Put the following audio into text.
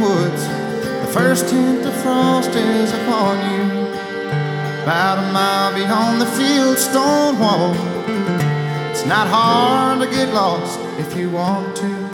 woods. The first hint of frost is upon you. About a mile beyond the field stone wall. It's not hard to get lost if you want to.